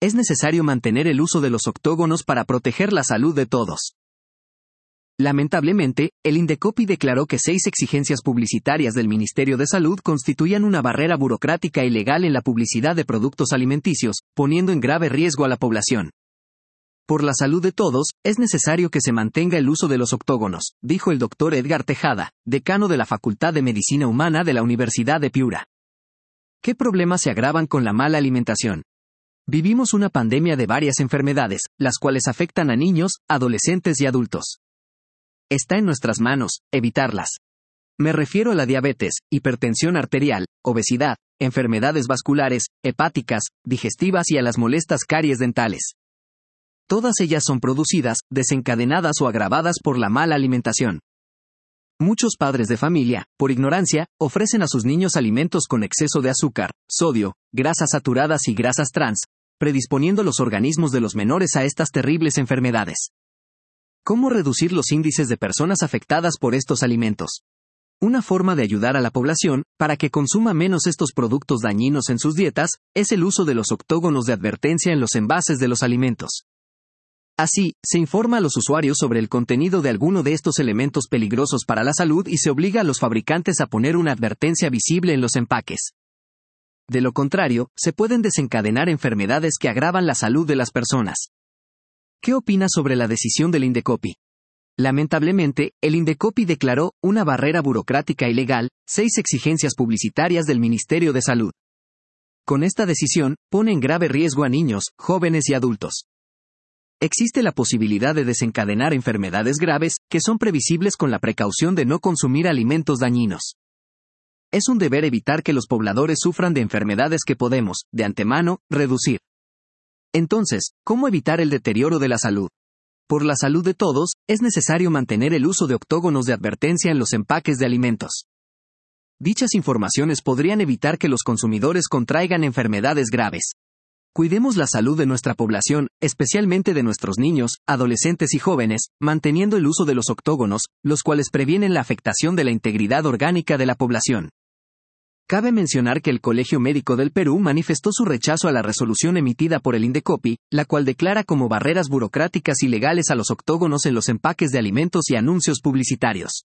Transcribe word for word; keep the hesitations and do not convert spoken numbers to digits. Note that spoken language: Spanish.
es necesario mantener el uso de los octógonos para proteger la salud de todos. Lamentablemente, el Indecopi declaró que seis exigencias publicitarias del Ministerio de Salud constituían una barrera burocrática y legal en la publicidad de productos alimenticios, poniendo en grave riesgo a la población. Por la salud de todos, es necesario que se mantenga el uso de los octógonos, dijo el doctor Edgar Tejada, decano de la Facultad de Medicina Humana de la Universidad de Piura. ¿Qué problemas se agravan con la mala alimentación? Vivimos una pandemia de varias enfermedades, las cuales afectan a niños, adolescentes y adultos. Está en nuestras manos evitarlas. Me refiero a la diabetes, hipertensión arterial, obesidad, enfermedades vasculares, hepáticas, digestivas y a las molestas caries dentales. Todas ellas son producidas, desencadenadas o agravadas por la mala alimentación. Muchos padres de familia, por ignorancia, ofrecen a sus niños alimentos con exceso de azúcar, sodio, grasas saturadas y grasas trans, predisponiendo los organismos de los menores a estas terribles enfermedades. ¿Cómo reducir los índices de personas afectadas por estos alimentos? Una forma de ayudar a la población, para que consuma menos estos productos dañinos en sus dietas, es el uso de los octógonos de advertencia en los envases de los alimentos. Así, se informa a los usuarios sobre el contenido de alguno de estos elementos peligrosos para la salud y se obliga a los fabricantes a poner una advertencia visible en los empaques. De lo contrario, se pueden desencadenar enfermedades que agravan la salud de las personas. ¿Qué opina sobre la decisión del Indecopi? Lamentablemente, el Indecopi declaró una barrera burocrática y legal, seis exigencias publicitarias del Ministerio de Salud. Con esta decisión, pone en grave riesgo a niños, jóvenes y adultos. Existe la posibilidad de desencadenar enfermedades graves, que son previsibles con la precaución de no consumir alimentos dañinos. Es un deber evitar que los pobladores sufran de enfermedades que podemos, de antemano, reducir. Entonces, ¿cómo evitar el deterioro de la salud? Por la salud de todos, es necesario mantener el uso de octógonos de advertencia en los empaques de alimentos. Dichas informaciones podrían evitar que los consumidores contraigan enfermedades graves. Cuidemos la salud de nuestra población, especialmente de nuestros niños, adolescentes y jóvenes, manteniendo el uso de los octógonos, los cuales previenen la afectación de la integridad orgánica de la población. Cabe mencionar que el Colegio Médico del Perú manifestó su rechazo a la resolución emitida por el Indecopi, la cual declara como barreras burocráticas y legales a los octógonos en los empaques de alimentos y anuncios publicitarios.